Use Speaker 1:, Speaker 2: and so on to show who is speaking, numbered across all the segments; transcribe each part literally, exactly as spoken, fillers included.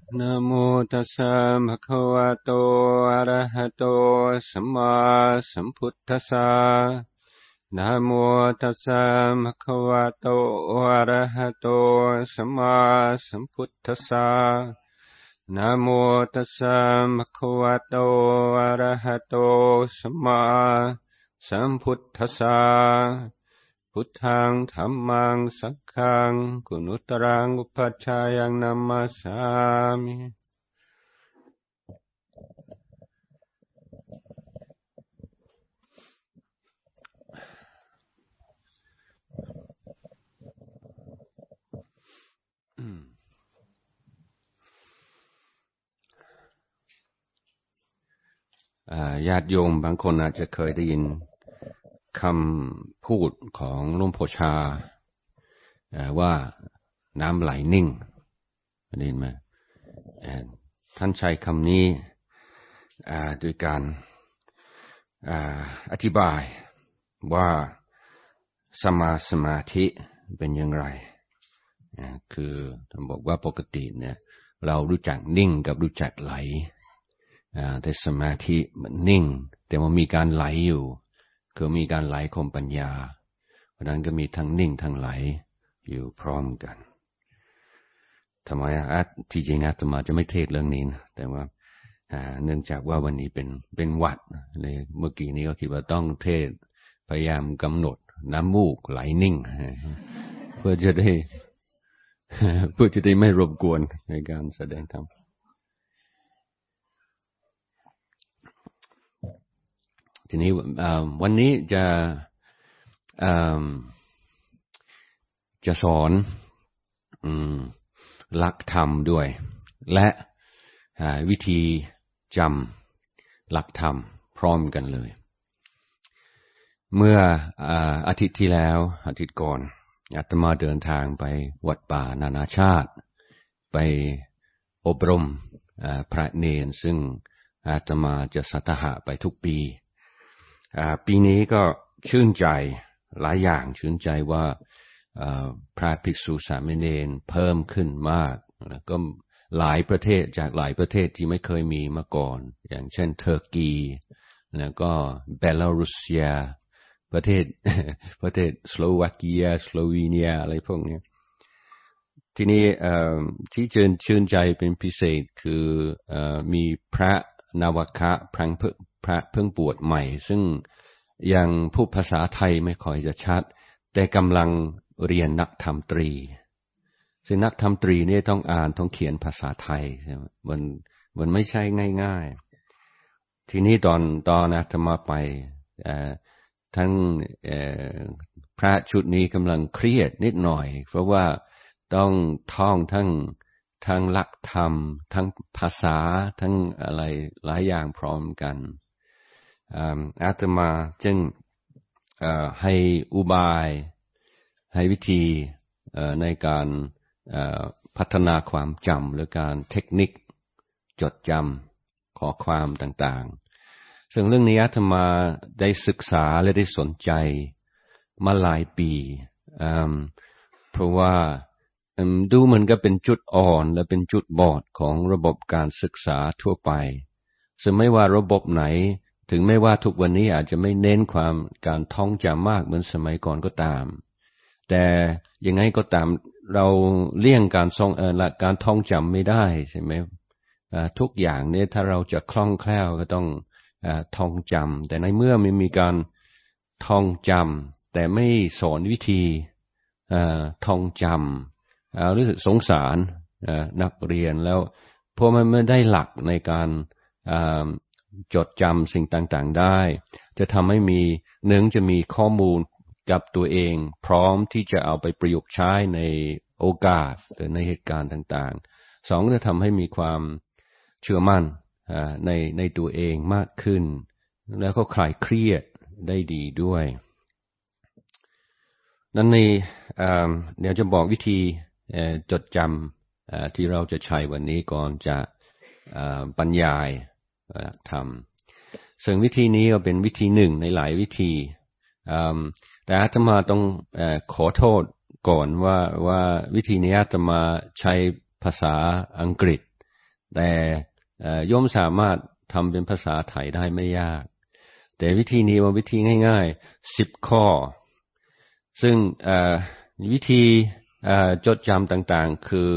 Speaker 1: นะโมตัสสะภะคะวะโตอะระหะโตสัมมาสัมพุทธัสสะนะโมตัสสะภะคะวะโตอะระหะโตสัมมาสัมพุทธัสสะนะโมตัสสะภะคะวะโตอะระหะโตสัมมาสัมพุทธัสสะพุทธังธัมมังสังฆังกุณุตรังอุปัชฌายังนัมมัสสามิญาติโยมบางคนอาจจะเคยได้ยินคำพูดของหลวงพ่อชาว่าน้ำไหลนิ่งได้ยินไหมท่านใช้คำนี้โดยการอธิบายว่าสมาสมาธิเป็นอย่างไรคือท่านบอกว่าปกติเนี่ยเรารู้จักนิ่งกับรู้จักไหลแต่สมาธิมันนิ่งแต่มันมีการไหลอยู่คือมีการไหลของปัญญาเพราะนั้นก็มีทั้งนิ่งทั้งไหลอยู่พร้อมกันทำไมอาที่จริงอาตมาจะไม่เทศเรื่องนี้นะแต่ว่าเนื่องจากว่าวันนี้เป็นเป็นวัดเลยเมื่อกี้นี้ก็คิดว่าต้องเทศพยายามกำหนดน้ำมูกไหลนิ่งเพื่อจะได้เพื่อจะได้ไม่รบกวนในการแสดงธรรมทีนี้วันนี้จะจะสอนหลักธรรมด้วยและวิธีจำหลักธรรมพร้อมกันเลยเมื่ออาทิตย์ที่แล้วอาทิตย์ก่อนอาตมาเดินทางไปวัดป่านานาชาติไปอบรมพระเนรซึ่งอาตมาจะสัตหะไปทุกปีปีนี้ก็ชื่นใจหลายอย่างชื่นใจว่าพระภิกษุสามเณรเพิ่มขึ้นมากก็หลายประเทศจากหลายประเทศที่ไม่เคยมีมาก่อนอย่างเช่นเทอร์กีแล้วก็เบลารุสเซียประเทศประเทศสโลวาเกียสโลวีเนียอะไรพวกนี้ทีนี้ที่ชื่นชื่นใจเป็นพิเศษคือมีพระนวคะพระพระเพิ่งบวชใหม่ซึ่งยังพูดภาษาไทยไม่ค่อยจะชัดแต่กำลังเรียนนักธรรมตรีซึ่งนักธรรมตรีนี่ต้องอ่านต้องเขียนภาษาไทยมันมันไม่ใช่ง่ายๆทีนี้ตอนตอนอาตมาไปทั้งพระชุดนี้กำลังเครียดนิดหน่อยเพราะว่าต้องท่องทั้งทั้งหลักธรรมทั้งภาษาทั้งอะไรหลายอย่างพร้อมกันอาตมาจึงให้อุบายให้วิธีในการพัฒนาความจำหรือการเทคนิคจดจำข้อความต่างๆซึ่งเรื่องนี้อาตมาได้ศึกษาและได้สนใจมาหลายปีเพราะว่าดูเหมือนกับเป็นจุดอ่อนและเป็นจุดบอดของระบบการศึกษาทั่วไปซึ่งไม่ว่าระบบไหนถึงไม่ว่าทุกวันนี้อาจจะไม่เน้นความการท่องจำมากเหมือนสมัยก่อนก็ตามแต่ยังไงก็ตามเราเลี่ยงการทรงเอ่อการท่องจำไม่ได้ใช่ไหมทุกอย่างเนี่ยถ้าเราจะคล่องแคล่วก็ต้องท่องจำแต่ในเมื่อไม่มีการท่องจำแต่ไม่สอนวิธีท่องจำรู้สึกสงสารนักเรียนแล้วเพราะมันไม่ได้หลักในการจดจำสิ่งต่างๆได้จะทำให้มีหนึ่งจะมีข้อมูลกับตัวเองพร้อมที่จะเอาไปประยุกต์ใช้ในโอกาสหรือในเหตุการณ์ต่างๆสองจะทำให้มีความเชื่อมั่นในในตัวเองมากขึ้นแล้วก็คลายเครียดได้ดีด้วยนั้นในเดี๋ยวจะบอกวิธีจดจำที่เราจะใช้วันนี้ก่อนจะบรรยายทำซึ่งวิธีนี้ก็เป็นวิธีหนึ่งในหลายวิธีแต่อาตมาต้องขอโทษก่อนว่าว่าวิธีนี้อาตมาใช้ภาษาอังกฤษแต่โยมสามารถทำเป็นภาษาไทยได้ไม่ยากแต่วิธีนี้ว่าวิธีง่ายๆสิบข้อซึ่งวิธีจดจำต่างๆคือ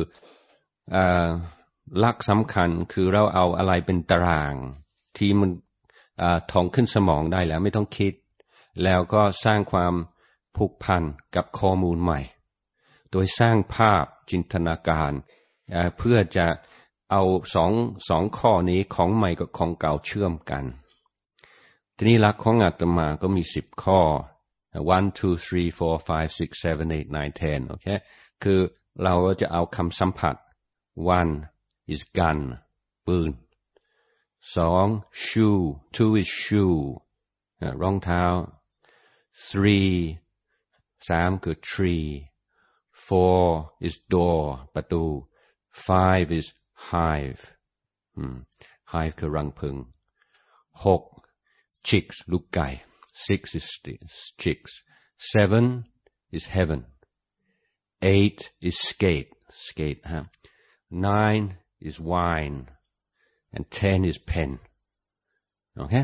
Speaker 1: หลักสำคัญคือเราเอาอะไรเป็นตารางที่มันท่องขึ้นสมองได้แล้วไม่ต้องคิดแล้วก็สร้างความผูกพันกับข้อมูลใหม่โดยสร้างภาพจินตนาการเพื่อจะเอาสองสองข้อนี้ของใหม่กับของเก่าเชื่อมกันทีนี้หลักของอาตมาก็มีสิบข้อ one two three four five six seven eight nine ten โอเคคือเราจะเอาคำสัมผัส one is gun ปืนสอง shoe two is shoe รองเท้า three สามคือ tree four is door ประตู five is hive hive คือรังผึ้งหกchicks ลูกไก่ six is chicks seven is heaven eight is skate skate ฮะ nine is wine and ten is pen โอเค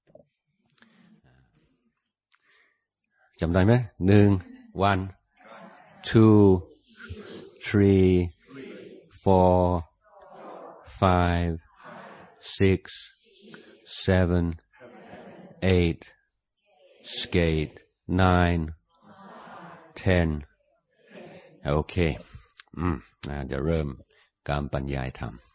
Speaker 1: จำได้ไหมหนึ่ง one two three four five six seven eight skate nine ten โอเคอืมเดี๋ยวเริ่มการบรรยายธรรม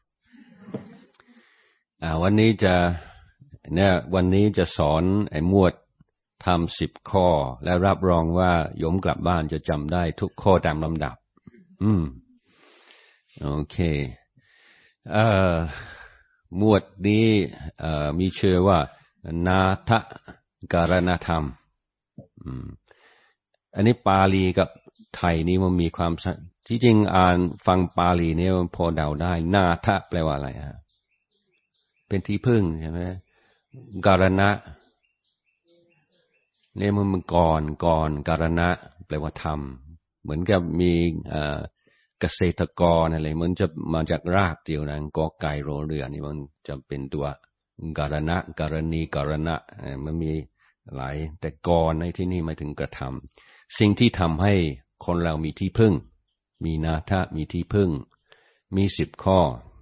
Speaker 1: อ่าวันนี้จะเนี่ยวันนี้จะสอนไอ้หมวดทำสิบข้อและรับรองว่าโยมกลับบ้านจะจำได้ทุกข้อตามลำดับอืมโอเคเอ่อหมวดนี้เอ่อมีชื่อว่านาทการณธรรมอืมอันนี้ปาลีกับไทยนี่มันมีความที่จริงอ่านฟังปาลีเนี่ยพอเดาได้นาทะแปลว่าอะไรฮะเป็นที่พึ่งใช่ไหมการณะเนี่ยมันมันก่อนก่อนการณะแปลว่าธรรมเหมือนกับมีเอ่อเกษตรกรอะไรมันจะมาจากรากเดียวนะกอไก่รอเรือนี่มันจะเป็นตัวการณะการณีการณะมันมีหลายแต่กรในที่นี่หมายถึงกระทำสิ่งที่ทำให้คนเรามีที่พึ่งมีนาทะมีที่พึ่งมีสิบข้อ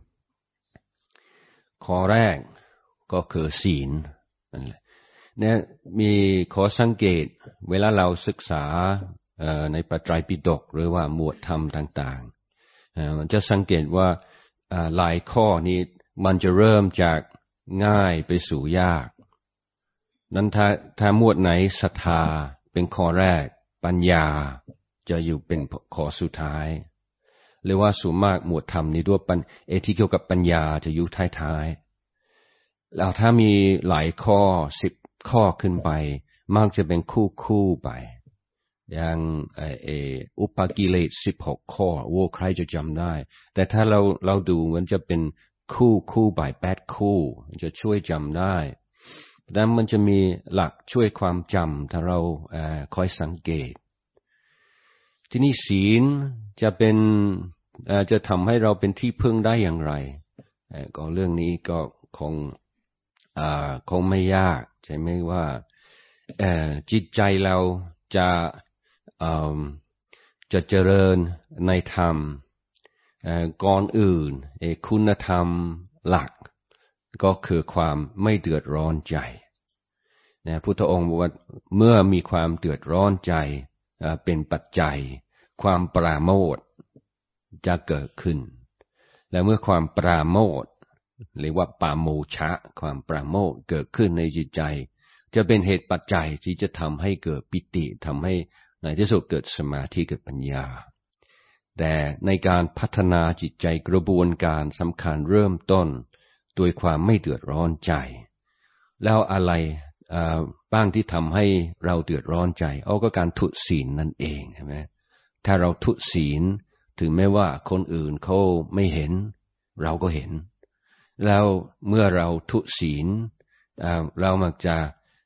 Speaker 1: ข้อแรกก็คือศีลนั่นแหละเนี่ยมีขอสังเกตเวลาเราศึกษาในพระไตรปิฎกหรือว่าหมวดธรรมต่างๆมันจะสังเกตว่าหลายข้อนี้มันจะเริ่มจากง่ายไปสู่ยากนั้นถ้าถ้าหมวดไหนศรัทธาเป็นข้อแรกปัญญาจะอยู่เป็นข้อสุดท้ายหรือว่าส่วนมากหมวดธรรมนี้ด้วยเอที่เกี่ยวกับปัญญาจะอยู่ท้ายๆแล้วถ้ามีหลายข้อสิบข้อขึ้นไปมักจะเป็นคู่คู่ไปอย่างเอออุปกิเลสสิบหกข้อโว้ใครจะจำได้แต่ถ้าเราเราดูมันจะเป็นคู่คู่ไปแปดคู่จะช่วยจำได้ดังนั้นมันจะมีหลักช่วยความจำถ้าเราเอ่อคอยสังเกตที่นี่ศีลจะเป็นเอ่อจะทำให้เราเป็นที่พึ่งได้อย่างไรเอ่อก็เรื่องนี้ก็คงอ่าคงไม่ยากใช่ไหมว่าเอ่อจิตใจเราจะเอ่อจะเจริญในธรรมเอ่อก่อนอื่นเอ่อคุณธรรมหลักก็คือความไม่เดือดร้อนใจนะพุทธองค์บอกว่าเมื่อมีความเดือดร้อนใจเป็นปัจจัยความปราโมทย์จะเกิดขึ้นและเมื่อความปราโมทย์เรียกว่าปาโมชะความปราโมทย์เกิดขึ้นในจิตใจจะเป็นเหตุปัจจัยที่จะทำให้เกิดปิติทำให้ในที่สุดเกิดสมาธิเกิดปัญญาแต่ในการพัฒนาจิตใจกระบวนการสำคัญเริ่มต้นโดยความไม่เดือดร้อนใจแล้วอะไรบ้างที่ทำให้เราเดือดร้อนใจเอาก็การทุศีลนั่นเองใช่ไหมถ้าเราทุศีลถึงแม้ว่าคนอื่นเขาไม่เห็นเราก็เห็นแล้วเมื่อเราทุศีลเรามักจะ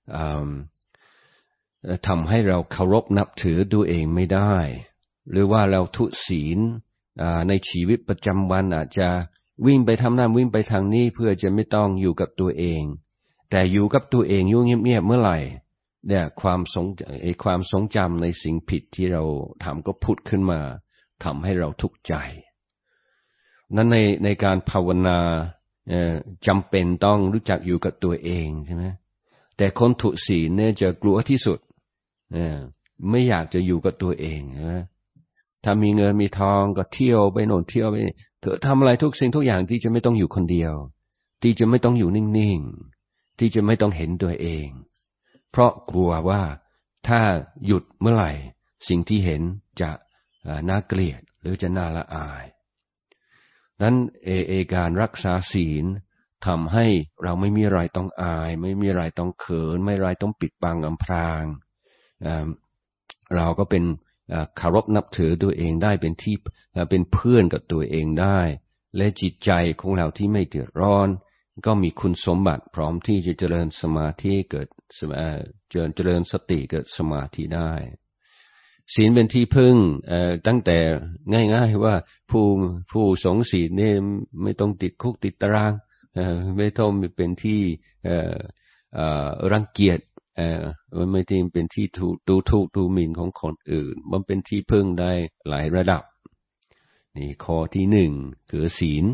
Speaker 1: ทำให้เราเคารพนับถือตัวเองไม่ได้หรือว่าเราทุศีลในชีวิตประจำวันอาจจะวิ่งไปทำนั่นวิ่งไปทางนี้เพื่อจะไม่ต้องอยู่กับตัวเองแต่อยู่กับตัวเองอยู่เงียบๆเมื่อไหร่เนี่ยความทรงไอ้ความทรงจำในสิ่งผิดที่เราทำก็ผุดขึ้นมาทำให้เราทุกข์ใจนั้นในในการภาวนาเอ่อจำเป็นต้องรู้จักอยู่กับตัวเองใช่ไหมแต่คนทุศีลเนี่ยจะกลัวที่สุดเออไม่อยากจะอยู่กับตัวเองนะถ้ามีเงินมีทองก็เที่ยวไปโน่นเที่ยวไปเธอทำอะไรทุกสิ่งทุกอย่างที่จะไม่ต้องอยู่คนเดียวที่จะไม่ต้องอยู่นิ่งๆที่จะไม่ต้องเห็นตัวเองเพราะกลัวว่าถ้าหยุดเมื่อไหร่สิ่งที่เห็นจะน่าเกลียดหรือจะน่าละอายนั้นเอเอการรักษาศีลทำให้เราไม่มีอะไรต้องอายไม่มีอะไรต้องเขินไม่มีอะไรต้องปิดบังอำพรางเราก็เป็นเคารพนับถือตัวเองได้เป็นที่เป็นเพื่อนกับตัวเองได้และจิตใจของเราที่ไม่เดือดร้อนก็มีคุณสมบัติพร้อมที่จะเจริญสมาธิเกิดเจริญเจริญสติเกิดสมาธิได้ศีลเป็นที่พึ่งตั้งแต่ง่ายๆว่าผู้ผู้สงศีลเนี่ยไม่ต้องติดคุกติดตารางไม่ต้องเป็นที่รังเกียจมันไม่ได้เป็นที่ดูถูกดูหมิ่นของคนอื่นมันเป็นที่พึ่งได้หลายระดับนี่ข้อที่หนึ่งคือศีล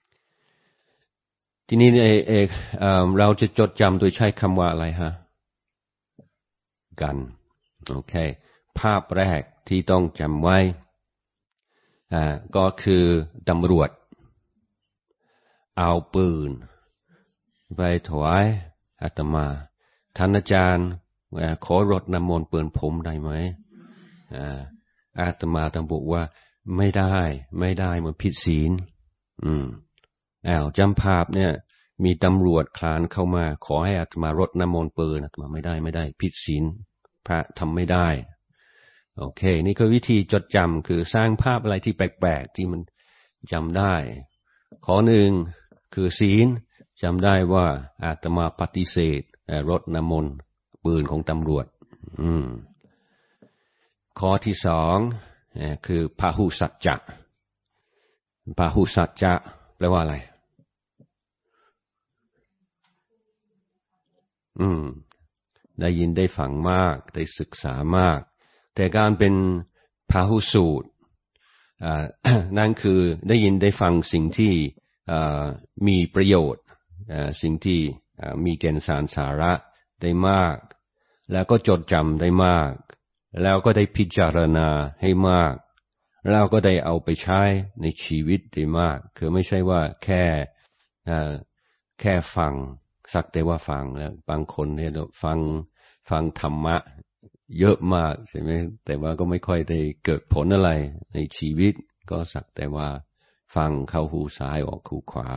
Speaker 1: ทีนี้เอเอเราจะจดจำโดยใช้คำว่าอะไรฮะกันโอเคภาพแรกที่ต้องจำไว้อ่าก็คือตำรวจเอาปืนไปถวายอาตมาท่านอาจารย์ขอรดน้ำมนต์ปืนผมได้ไหมอ่าอาตมาต้องบอกว่าไม่ได้ไม่ได้มันผิดศีลอืมอ้าวจำภาพเนี่ยมีตำรวจคลานเข้ามาขอให้อาตมารดน้ำมนต์ปืนอาตมาไม่ได้ไม่ได้ผิดศีลพระทำไม่ได้โอเคนี่คือวิธีจดจำคือสร้างภาพอะไรที่แปลกๆที่มันจำได้ข้อหนึ่งคือศีลจำได้ว่าอาตมาปฏิเสธรดน้ำมนต์ปืนของตำรวจอืมข้อที่สองคือพหุสัจจะพหุสัจจะแปลว่าอะไรอืมได้ยินได้ฟังมากได้ศึกษามากแต่การเป็นพหุสูตรนั่นคือได้ยินได้ฟังสิ่งที่มีประโยชน์สิ่งที่มีแก่นสารสาระได้มากแล้วก็จดจำได้มากแล้วก็ได้พิจารณาให้มากแล้วก็ได้เอาไปใช้ในชีวิตได้มากคือไม่ใช่ว่าแค่แค่ฟังสักแต่ว่าฟังแล้วบางคนเนี่ยฟังฟังธรรมะเยอะมากใช่ไหมแต่ว่าก็ไม่ค่อยได้เกิดผลอะไรในชีวิตก็สักแต่ว่าฟังเข้าหูซ้ายออกหูขวา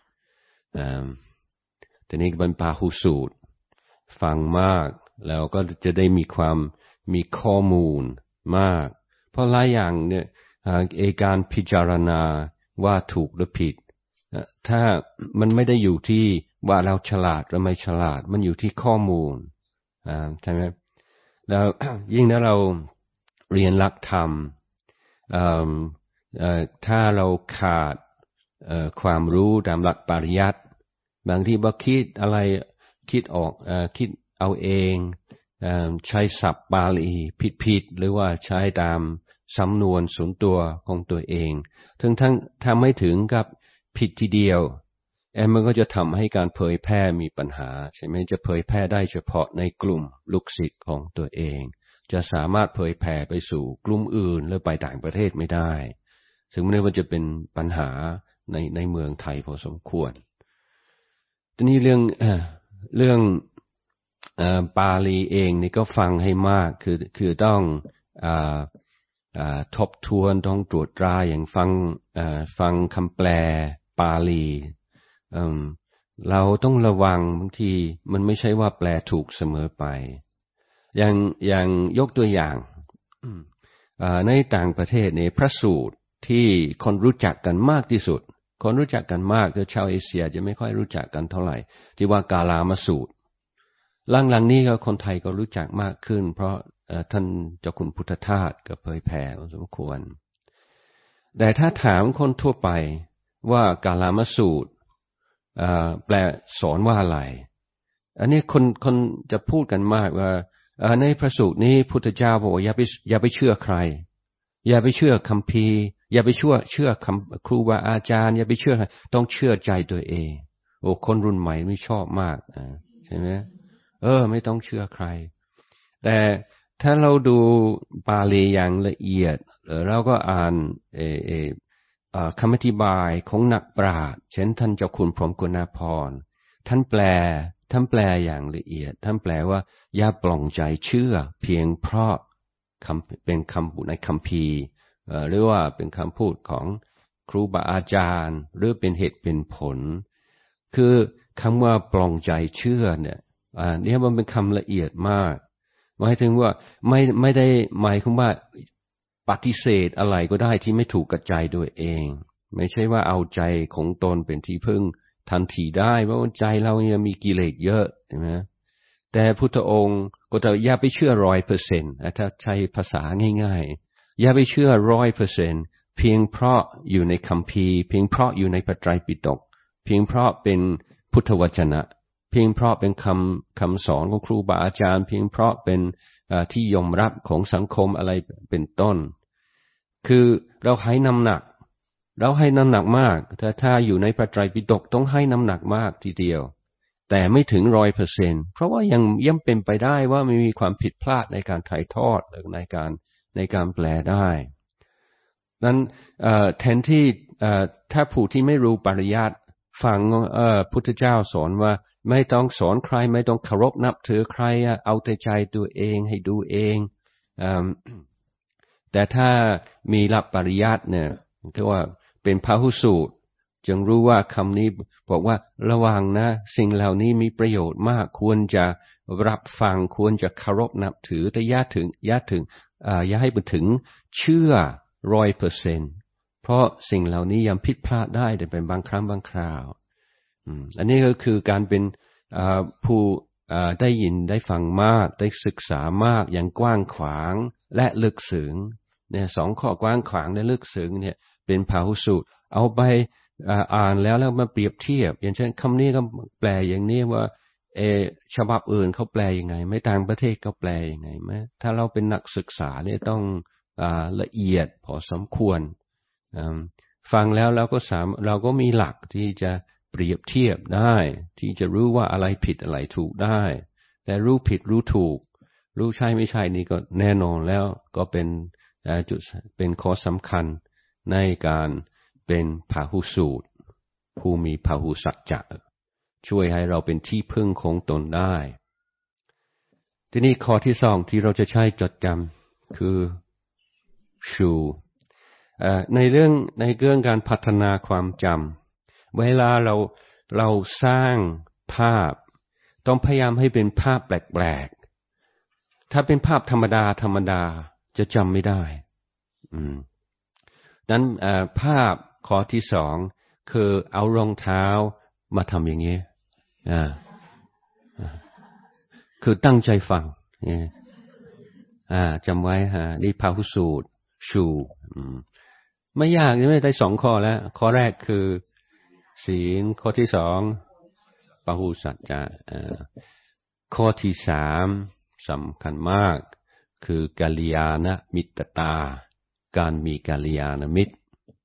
Speaker 1: แต่นี่เป็นพหุสูตรฟังมากแล้วก็จะได้มีความมีข้อมูลมากเพราะหลายอย่างเนี่ยเอการพิจารณาว่าถูกหรือผิดถ้ามันไม่ได้อยู่ที่ว่าเราฉลาดหรือไม่ฉลาดมันอยู่ที่ข้อมูลใช่ไหมแล้วยิ่งถ้าเราเรียนหลักธรรมถ้าเราขาดความรู้ตามหลักปริยัติบางทีบ่คิดอะไรคิดออกคิดเอาเองใช้ศัพท์บาลีผิดๆหรือว่าใช้ตามสำนวนส่วนตัวของตัวเองถึงทั้งทำไม่ถึงกับผิดทีเดียวแอมมันก็จะทำให้การเผยแพร่มีปัญหาใช่ไหมจะเผยแพร่ได้เฉพาะในกลุ่มลูกศิษย์ของตัวเองจะสามารถเผยแพร่ไปสู่กลุ่มอื่นหรือไปต่างประเทศไม่ได้ถึงแม้ว่าจะเป็นปัญหาในในเมืองไทยพอสมควรทีนี้เรื่องเรื่องบาลีเองนี่ก็ฟังให้มากคือคือต้องทบทวนต้องตรวจตราอย่างฟังฟังคำแปลบาลีเราต้องระวังบางทีมันไม่ใช่ว่าแปลถูกเสมอไปอย่างอย่างยกตัวอย่างในต่างประเทศเนี่ยพระสูตรที่คนรู้จักกันมากที่สุดคนรู้จักกันมากคือชาวเอเชียจะไม่ค่อยรู้จักกันเท่าไหร่ที่ว่ากาลามสูตรหลังๆนี้ก็คนไทยก็รู้จักมากขึ้นเพราะท่านเจ้าคุณพุทธทาสก็เผยแผ่สมควรแต่ถ้าถามคนทั่วไปว่ากาลามสูตรแปลสอนว่าอะไรอันนี้คนคนจะพูดกันมากว่าในพระสูตรนี้พุทธเจ้าบอกว่าอย่าไปอย่าไปเชื่อใครอย่าไปเชื่อคัมภีร์อย่าไปเชื่อเชื่อคำครูบาอาจารย์อย่าไปเชื่อต้องเชื่อใจตัวเองโอ้คนรุ่นใหม่ไม่ชอบมากใช่ไหมเออไม่ต้องเชื่อใครแต่ถ้าเราดูบาลีอย่างละเอียดเราก็อ่านเอเอคำอธิบายของนักปราชญ์เช่นท่านเจ้าคุณพรหมกุณาภรณ์ท่านแปลท่านแปลอย่างละเอียดท่านแปลว่าอย่าปล่องใจเชื่อเพียงเพราะคำเป็นคำพูดในคัมภีร์หรือว่าเป็นคำพูดของครูบาอาจารย์หรือเป็นเหตุเป็นผลคือคำว่าปล่องใจเชื่อเนี่ยอ่าเนี่ยมันเป็นคำละเอียดมากหมายถึงว่าไม่ไม่ได้หมายความว่าปฏิเสธอะไรก็ได้ที่ไม่ถูกกับใจตัวเองไม่ใช่ว่าเอาใจของตนเป็นที่พึ่งทันทีได้เพราะใจเราเนี่ยมีกิเลสเยอะใช่ไหมแต่พุทธองค์ก็จะอย่าไปเชื่อร้อยเปอร์เซ็นต์ถ้าใช้ภาษาง่ายๆอย่าไปเชื่อร้อยเปอร์เซ็นต์เพียงเพราะอยู่ในคัมภีร์เพียงเพราะอยู่ในพระไตรปิฎกเพียงเพราะเป็นพุทธวจนะเพียงเพราะเป็นคำคำสอนของครูบาอาจารย์เพียงเพราะเป็นที่ยอมรับของสังคมอะไรเป็นต้นคือเราให้น้ำหนักเราให้น้ำหนักมากถ้าถ้าอยู่ในพระไตรปิฎกต้องให้น้ำหนักมากทีเดียวแต่ไม่ถึงร้อยเปอร์เซ็นต์เพราะว่ายังย่ำเป็นไปได้ว่าไม่มีความผิดพลาดในการถ่ายทอดหรือในการในการแปลได้นั้นแทนที่ถ้าผู้ที่ไม่รู้ปริยัติฟังพุทธเจ้าสอนว่าไม่ต้องสอนใครไม่ต้องเคารพนับถือใครเอาแต่ใจตัวเองให้ดูเองแต่ถ้ามีหลักปริยัติเนี่ยก็ว่าเป็นพหุสูตรจึงรู้ว่าคำนี้บอกว่าระวังนะสิ่งเหล่านี้มีประโยชน์มากควรจะรับฟังควรจะเคารพนับถือแต่อย่าถึงอย่าถึงอย่าให้ไปถึงเชื่อร้อยเปอร์เซ็นต์เพราะสิ่งเหล่านี้ยังผิดพลาดได้แต่เป็นบางครั้งบางคราวอันนี้ก็คือการเป็นผู้ได้ยินได้ฟังมากได้ศึกษามากอย่างกว้างขวางและลึกซึ้งเนี่ยสองข้อกว้างขวางและลึกซึ้งเนี่ยเป็นพหุสูตรเอาไปอ่านแล้วแล้วมาเปรียบเทียบอย่างเช่นคำนี้ก็แปลอย่างนี้ว่าเอฉบับอื่นเขาแปลยังไงไม่ต่างประเทศเขาแปลยังไงไหมถ้าเราเป็นนักศึกษาเนี่ยต้องอ่าละเอียดพอสมควรฟังแล้วเราก็สามเราก็มีหลักที่จะเปรียบเทียบได้ที่จะรู้ว่าอะไรผิดอะไรถูกได้แต่รู้ผิดรู้ถูกรู้ใช่ไม่ใช่นี่ก็แน่นอนแล้วก็เป็นจุดเป็นข้อสำคัญในการเป็นพหุสูตรผู้มีพหุสัจจะช่วยให้เราเป็นที่พึ่งของตนได้ทีนี้ข้อที่สองที่เราจะใช้จดจำคือชูในเรื่องในเรื่องการพัฒนาความจำเวลาเราเราสร้างภาพต้องพยายามให้เป็นภาพแปลกๆถ้าเป็นภาพธรรมดาธรรมดาจะจำไม่ได้อืมนั้นภาพข้อที่สองคือเอารองเท้ามาทำอย่างนี้อ่าคือตั้งใจฟังอ่าจำไว้ฮะนี่พหุสูตรชูไม่ยากไม่ได้สองข้อแล้วข้อแรกคือศีลข้อที่สองพหุสัจจะข้อที่สามสำคัญมากคือกัลยาณมิตรตาการมีกัลยาณมิตร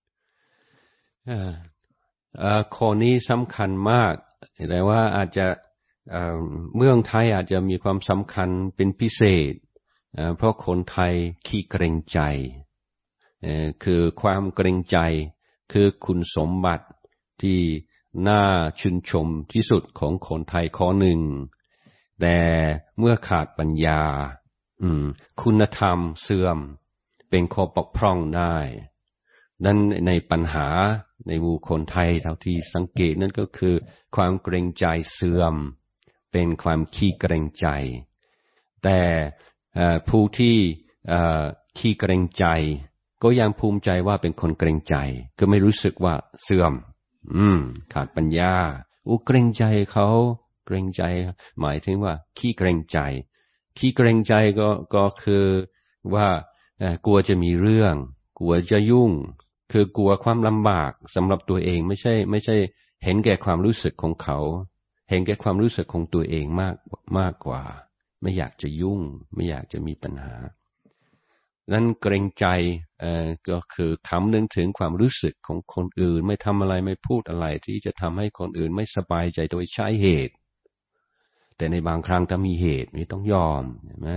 Speaker 1: ข้อนี้สำคัญมากแต่ว่าอาจจะเมืองไทยอาจจะมีความสำคัญเป็นพิเศษเพราะคนไทยขี้เกรงใจคือความเกรงใจคือคุณสมบัติที่น่าชื่นชมที่สุดของคนไทยข้อหนึ่งแต่เมื่อขาดปัญญาคุณธรรมเสื่อมเป็นข้อบกพร่องได้นั้นในปัญหาในหมู่คนไทยเท่าที่สังเกตนั่นก็คือความเกรงใจเสื่อมเป็นความขี้เกรงใจแต่ผู้ที่ขี้เกรงใจก็ยังภูมิใจว่าเป็นคนเกรงใจก็ไม่รู้สึกว่าเสื่อมอืมขาดปัญญาอุเกรงใจเขาเกรงใจหมายถึงว่าขี้เกรงใจขี้เกรงใจก็ก็คือว่ากลัวจะมีเรื่องกลัวจะยุ่งคือกลัวความลำบากสำหรับตัวเองไม่ใช่ไม่ใช่เห็นแก่ความรู้สึกของเขาเห็นแก่ความรู้สึกของตัวเองมากมากกว่าไม่อยากจะยุ่งไม่อยากจะมีปัญหานั้นเกรงใจเอ่อก็คือคำนึงถึงความรู้สึกของคนอื่นไม่ทำอะไรไม่พูดอะไรที่จะทำให้คนอื่นไม่สบายใจโดยใช้เหตุแต่ในบางครั้งถ้ามีเหตุไม่ต้องยอมใช่ไหม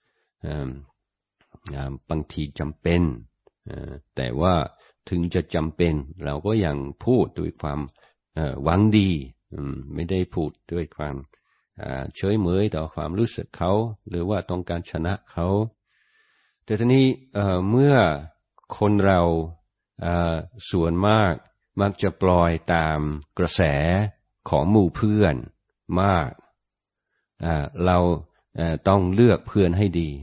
Speaker 1: บางทีจำเป็นแต่ว่าถึงจะจำเป็นเราก็ยังพูดด้วยความหวังดีไม่ได้พูดด้วยความเฉยเมยต่อความรู้สึกเขาหรือว่าต้องการชนะเขาแต่ทีนี้เมื่อคนเราส่วนมากมักจะปล่อยตามกระแสของหมู่เพื่อนมากเราต้องเลือกเพื่อนให้ดี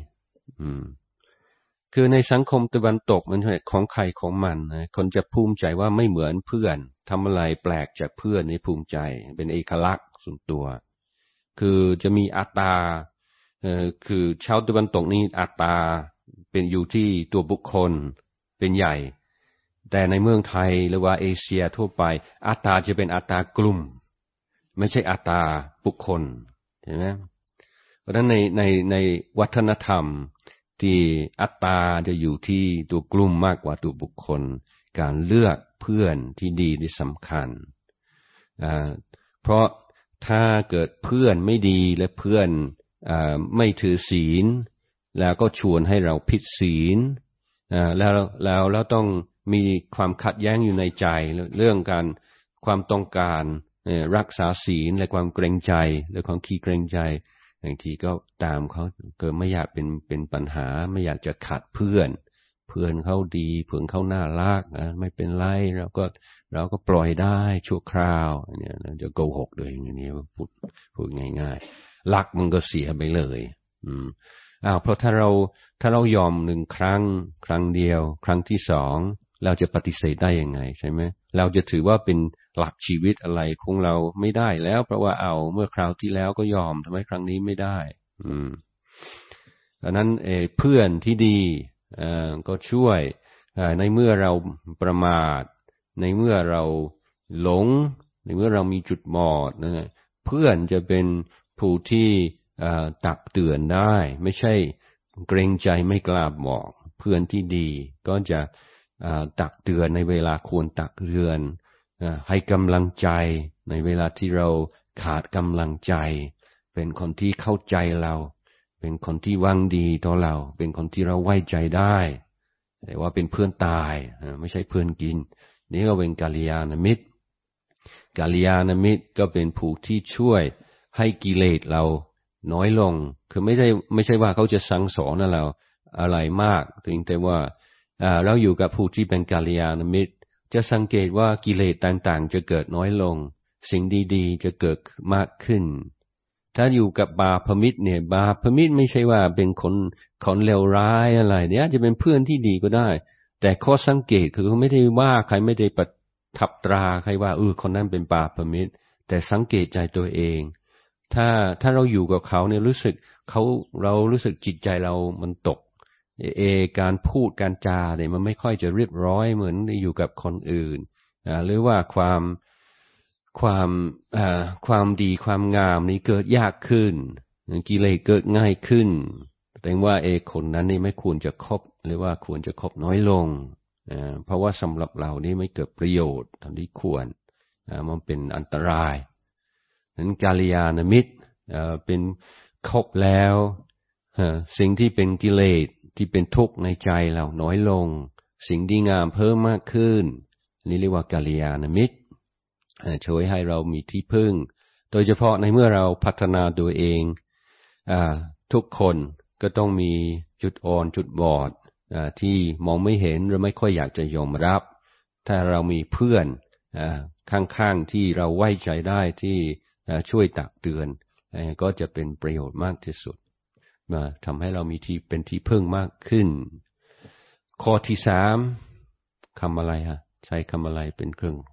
Speaker 1: คือในสังคมตะวันตกมันของใครของมันนะคนจะภูมิใจว่าไม่เหมือนเพื่อนทำอะไรแปลกจากเพื่อนนี่ภูมิใจเป็นเอกลักษณ์ส่วนตัวคือจะมีอัตตาเอ่อคือชาวตะวันตกนี่อัตตาเป็นอยู่ที่ตัวบุคคลเป็นใหญ่แต่ในเมืองไทยหรือว่าเอเชียทั่วไปอัตตาจะเป็นอัตตากลุ่มไม่ใช่อัตตาบุคคลเห็นไหมเพราะฉะนั้นในในในวัฒนธรรมที่อัตตาจะอยู่ที่ตัวกลุ่มมากกว่าตัวบุคคลการเลือกเพื่อนที่ดีนี่สำคัญอ่าเพราะถ้าเกิดเพื่อนไม่ดีและเพื่อนอ่าไม่ถือศีลแล้วก็ชวนให้เราผิดศีลอ่าแล้วแล้วแล้วต้องมีความขัดแย้งอยู่ในใจเรื่องการความต้องการรักษาศีลและความเกรงใจและความขี้เกรงใจบางทีก็ตามเขาเกิดไม่อยากเป็นเป็นปัญหาไม่อยากจะขัดเพื่อนเพื่อนเขาดีเพื่อนเขาน่ารักนะไม่เป็นไรเราก็เราก็ปล่อยได้ชั่วคราวเนี่ยเราจะโกหกเลยอย่างนี้พูดพูดง่ายๆรักมันก็เสียไปเลยอืมอ้าวเพราะถ้าเราถ้าเรายอมหนึ่งครั้งครั้งเดียวครั้งที่สองเราจะปฏิเสธได้ยังไงใช่ไหมเราจะถือว่าเป็นหลักชีวิตอะไรของเราไม่ได้แล้วเพราะว่าเอาเมื่อคราวที่แล้วก็ยอมทำไมครั้งนี้ไม่ได้อืมดังนั้นเอ่อเพื่อนที่ดีเอ่อก็ช่วยในเมื่อเราประมาทในเมื่อเราหลงในเมื่อเรามีจุดบอดนะเพื่อนจะเป็นผู้ที่ตักเตือนได้ไม่ใช่เกรงใจไม่กล้าบอกเพื่อนที่ดีก็จะตักเตือนในเวลาควรตักเตือนให้กำลังใจในเวลาที่เราขาดกำลังใจเป็นคนที่เข้าใจเราเป็นคนที่หวังดีต่อเราเป็นคนที่เราไว้ใจได้แต่ว่าเป็นเพื่อนตายไม่ใช่เพื่อนกินนี่ก็เป็นกัลยาณมิตรกัลยาณมิตรก็เป็นผู้ที่ช่วยให้กิเลสเราน้อยลงคือไม่ใช่ไม่ใช่ว่าเขาจะสั่งสอนเราอะไรมากเพียงแต่ว่าเราอยู่กับผู้ที่เป็นกัลยาณมิตรจะสังเกตว่ากิเลสต่างๆจะเกิดน้อยลงสิ่งดีๆจะเกิดมากขึ้นถ้าอยู่กับบาปมิตรเนี่ยบาปมิตรไม่ใช่ว่าเป็นคนคนเลวร้ายอะไรเนี่ยจะเป็นเพื่อนที่ดีก็ได้แต่ข้อสังเกตคือเขาไม่ได้ว่าใครไม่ได้ประทับตราใครว่าเออคนนั้นเป็นบาปมิตรแต่สังเกตใจตัวเองถ้าถ้าเราอยู่กับเขาเนี่ยรู้สึกเขาเรารู้สึกจิตใจเรามันตกเอการพูดการจาเนี่ยมันไม่ค่อยจะเรียบร้อยเหมือนอยู่กับคนอื่นอ่าหรือว่าความความอ่าความดีความงามนี่เกิดยากขึ้นกิเลสเกิดง่ายขึ้นแต่ว่าเอคนนั้นนี่ไม่ควรจะคบหรือว่าควรจะคบน้อยลงอ่าเพราะว่าสำหรับเรานี่ไม่เกิดประโยชน์ทำที่ควรอ่ามันเป็นอันตรายนั้นกัลยาณมิตรอ่าเป็นคบแล้วสิ่งที่เป็นกิเลสที่เป็นทุกข์ในใจเราน้อยลงสิ่งดีงามเพิ่มมากขึ้นนี่เรียกว่ากัลยาณมิตรช่วยให้เรามีที่พึ่งโดยเฉพาะในเมื่อเราพัฒนาตัวเองทุกคนก็ต้องมีจุดอ่อนจุดบอดที่มองไม่เห็นหรือไม่ค่อยอยากจะยอมรับถ้าเรามีเพื่อนข้างๆที่เราไว้ใจได้ที่ช่วยตักเตือนก็จะเป็นประโยชน์มากที่สุดมาทำให้เรามีที่เป็นที่พึ่งมากขึ้นข้อที่สามคำอะไรฮะใช้คำอะไรเป็นเครื่อง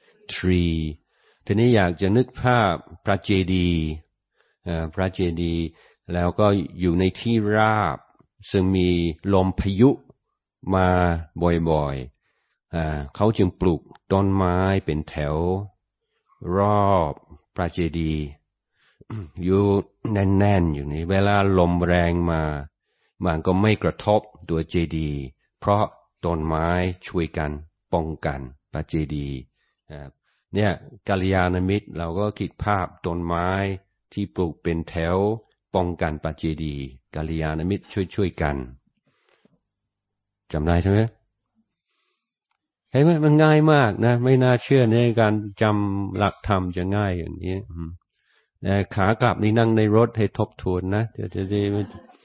Speaker 1: tree ทีนี้อยากจะนึกภาพพระเจดีย์พระเจดีย์แล้วก็อยู่ในที่ราบซึ่งมีลมพายุมาบ่อยเขาจึงปลูกต้นไม้เป็นแถวรอบพระเจดีย์อยู่แน่นๆอยู่นี่เวลาลมแรงมามันก็ไม่กระทบตัวเจดีย์เพราะต้นไม้ช่วยกันป้องกันพระเจดีย์เนี่ยกัลยาณมิตรเราก็คิดภาพต้นไม้ที่ปลูกเป็นแถวป้องกันพระเจดีย์กัลยาณมิตรช่วยๆกันจำได้ใช่ไหมเห็นไหมมันง่ายมากนะไม่น่าเชื่อในการจำหลักธรรมจะง่ายอย่างนี้ขากลับนี่นั่งในรถให้ทบทวนนะจะจะได้ไม่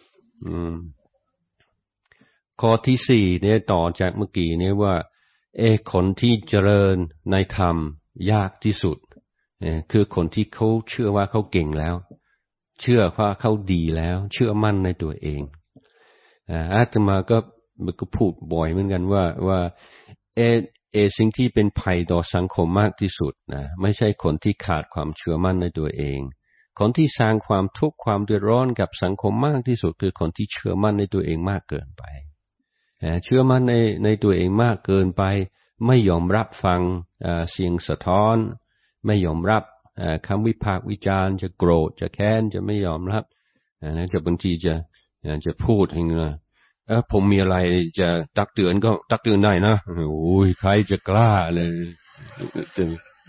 Speaker 1: ข้อที่สี่เนี่ยต่อจากเมื่อกี้เนี่ยว่าเอคนที่เจริญในธรรมยากที่สุดคือคนที่เขาเชื่อว่าเขาเก่งแล้วเชื่อว่าเขาดีแล้วเชื่อมั่นในตัวเองอาตมาก็มันก็พูดบ่อยเหมือนกันว่าว่าเอเอสิ่งที่เป็นภัยต่อสังคมมากที่สุดนะไม่ใช่คนที่ขาดความเชื่อมั่นในตัวเองคนที่สร้างความทุกข์ความเดือดร้อนกับสังคมมากที่สุดคือคนที่เชื่อมั่นในตัวเองมากเกินไปเชื่อมั่นในในตัวเองมากเกินไปไม่ยอมรับฟังเสียงสะท้อนไม่ยอมรับคำวิพากษ์วิจารณ์จะโกรธจะแค้นจะไม่ยอมรับแล้วจะบางทีจะจะพูดให้เงือเออผมมีอะไรจะตักเตือนก็ตักเตือนได้นะโอ้ยใครจะกล้าเลยจะ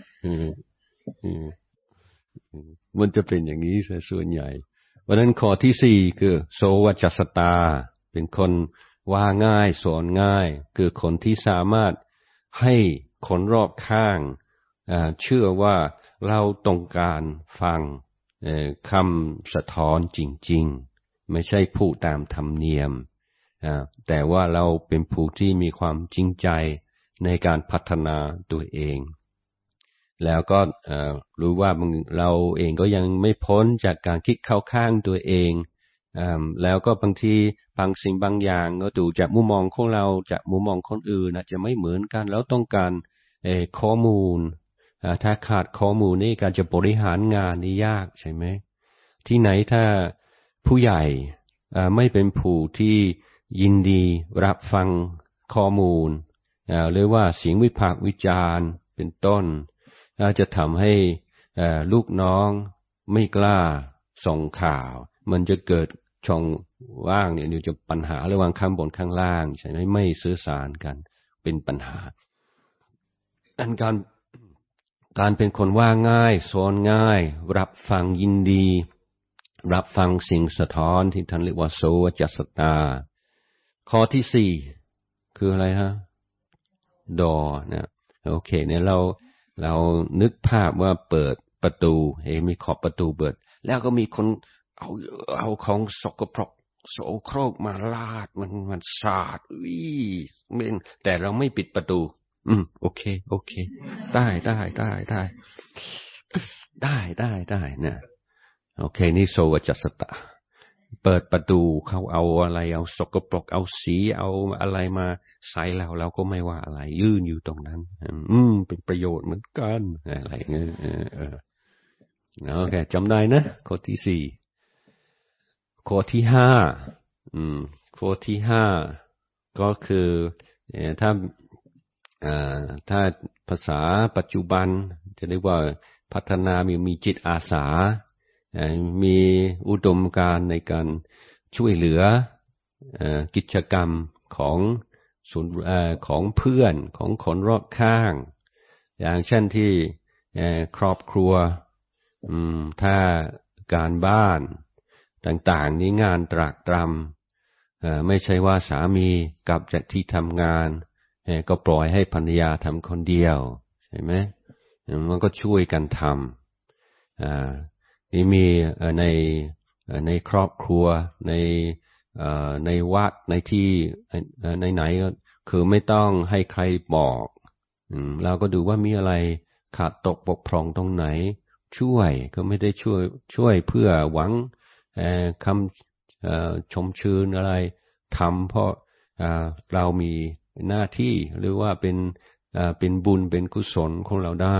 Speaker 1: มันจะเป็นอย่างนี้ส่วนใหญ่เพราะนั้นข้อที่สี่คือโสวจัสตาเป็นคนว่าง่ายสอนง่ายคือคนที่สามารถให้คนรอบข้างเชื่อว่าเราต้องการฟังคำสะท้อนจริงๆไม่ใช่พูดตามธรรมเนียมแต่ว่าเราเป็นผู้ที่มีความจริงใจในการพัฒนาตัวเองแล้วก็รู้ว่าเราเองก็ยังไม่พ้นจากการคิดเข้าข้างตัวเองแล้วก็บางทีบางสิ่งบางอย่างก็ดูจากมุมมองของเราจากมุมมองคนอื่นอาจจะไม่เหมือนกันแล้วต้องการข้อมูลถ้าขาดข้อมูลนี่การจะบริหารงานนี่ยากใช่ไหมที่ไหนถ้าผู้ใหญ่ไม่เป็นผู้ที่ยินดีรับฟังข้อมูลหรือว่าเสียงวิพากษ์วิจารณ์เป็นต้นจะทำให้ลูกน้องไม่กล้าส่งข่าวมันจะเกิดช่องว่างเนี่ยจะปัญหาระหว่างข้างบนข้างล่างใช่ไหมไม่สื่อสารกันเป็นปัญหาดังการการเป็นคนว่าง่ายสอนง่ายรับฟังยินดีรับฟังสิ่งสะท้อนที่ท่านเรียกว่าโสวจัสตาข้อที่สี่คืออะไรฮะดอเนี่ยโอเคเนี่ยเราเรานึกภาพว่าเปิดประตูเห็นมีขอบประตูเปิดแล้วก็มีคนเอาเอาของสกปรกโสโครกมาลาดมันมันสาดวิเมนแต่เราไม่ปิดประตูอืมโอเคโอเคได้ได้ได้ได้ได้ได้ได้เนี่ยโอเคนี่โสวจัสตาเปิดประตูเขาเอาอะไรเอาสกปรกเอาสีเอาอะไรมาใส่เราเราก็ไม่ว่าอะไรยืนอยู่ตรงนั้นอืมเป็นประโยชน์เหมือนกันอะไรเงี้ยเออเออโอเคจำได้นะข้อที่สี่ข้อที่ห้าอืมข้อที่ห้าก็คือถ้าอ่าถ้าภาษาปัจจุบันจะเรียกว่าพัฒนามีมีจิตอาสามีอุดมการณ์ในการช่วยเหลือกิจกรรมของศูนย์ของเพื่อนของคนรอบข้างอย่างเช่นที่ครอบครัวถ้าการบ้านต่างๆนี้งานตรากตรำไม่ใช่ว่าสามีกลับจากที่ทำงานก็ปล่อยให้ภรรยาทำคนเดียวใช่ไหมมันก็ช่วยกันทำนี่มีในในครอบครัวในในวัดในที่ในไหนก็คือไม่ต้องให้ใครบอกเราก็ดูว่ามีอะไรขาดตกบกพร่องตรงไหนช่วยก็ไม่ได้ช่วยช่วยเพื่อหวังคำชมเชยอะไรทำเพราะเรามีหน้าที่หรือว่าเป็นเป็นบุญเป็นกุศลของเราได้